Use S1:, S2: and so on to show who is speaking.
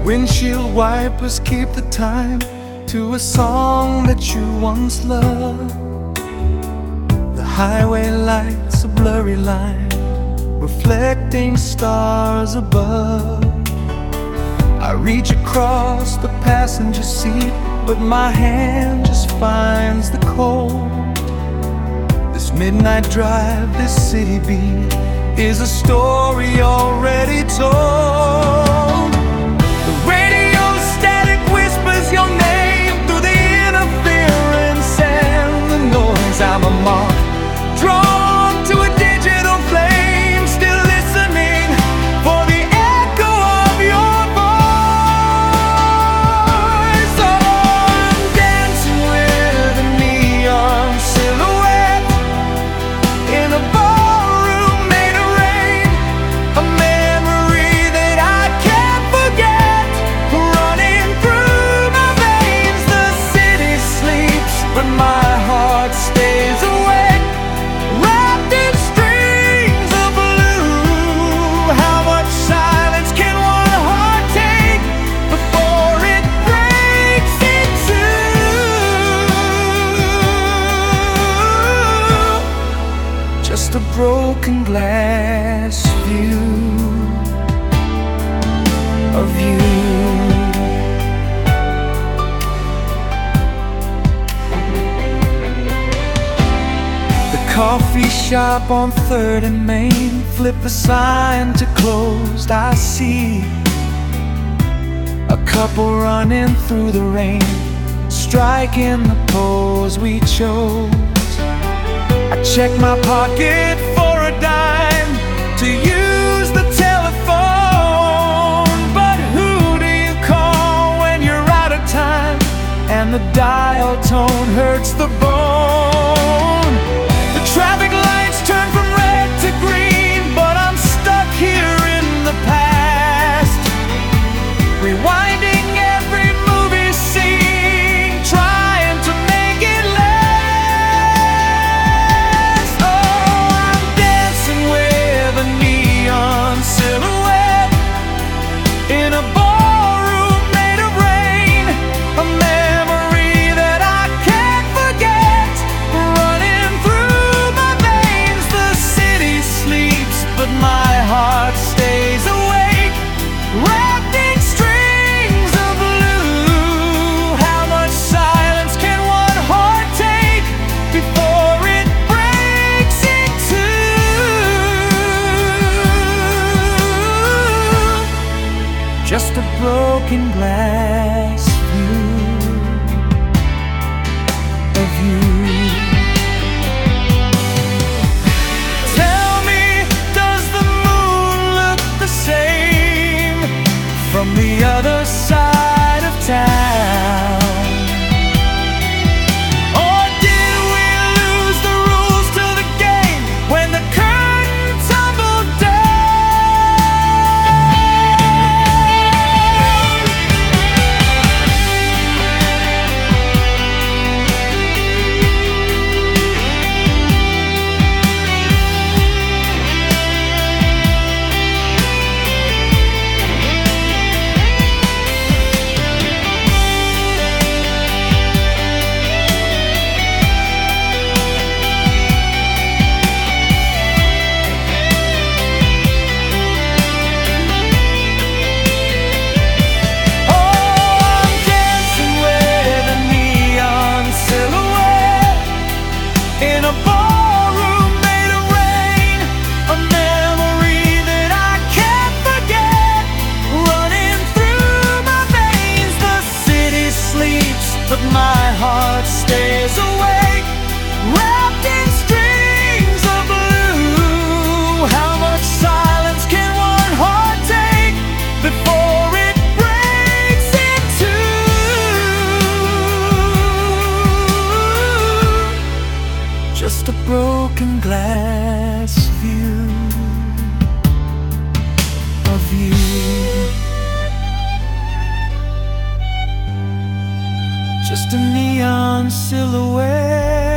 S1: Windshield wipers keep the time to a song that you once loved. The highway lights a blurry line, reflecting stars above. I reach across the passenger seat, but my hand just finds the cold. This midnight drive, this city beat, is a story already told. The radio static whispers your name through the interference and the noise. I'm a moth drawn to a digital flame, still listening for the echo of your voice. Oh, I'm dancing with a neon silhouette in a ballroom made of rain, a memory that I can't forget, running through my veins. The city sleeps, but my heart stays awake, wrapped in strings of blue. How much silence can one heart take before it breaks in two? Just a broken glass view of you. The coffee shop on 3rd and Main, flip the sign to closed. I see a couple running through the rain, striking the pose we chose. I check my pocket for a dime to use the telephone, but who do you call when you're out of time and the dial tone hurts the bone? The traffic lights turn from red to green, but I'm stuck here in the past, rewinding every movie scene, trying to make it last. Oh, I'm dancing with a neon silhouette in a ballroom made of rain, a memory that I can't forget, running through my veins. The city sleeps, but my heart stays awake, wrapped in strings of blue. How much silence can one heart take before it breaks in two? Just a broken glass view of you. Tell me, does the moon look the same from the other side of town? Or did we lose the rules to the game when the curtain tumbled but my heart stays awake, wrapped in strings of blue. How much silence can one heart take before it breaks in two? Just a broken glass view of you. Just a neon silhouette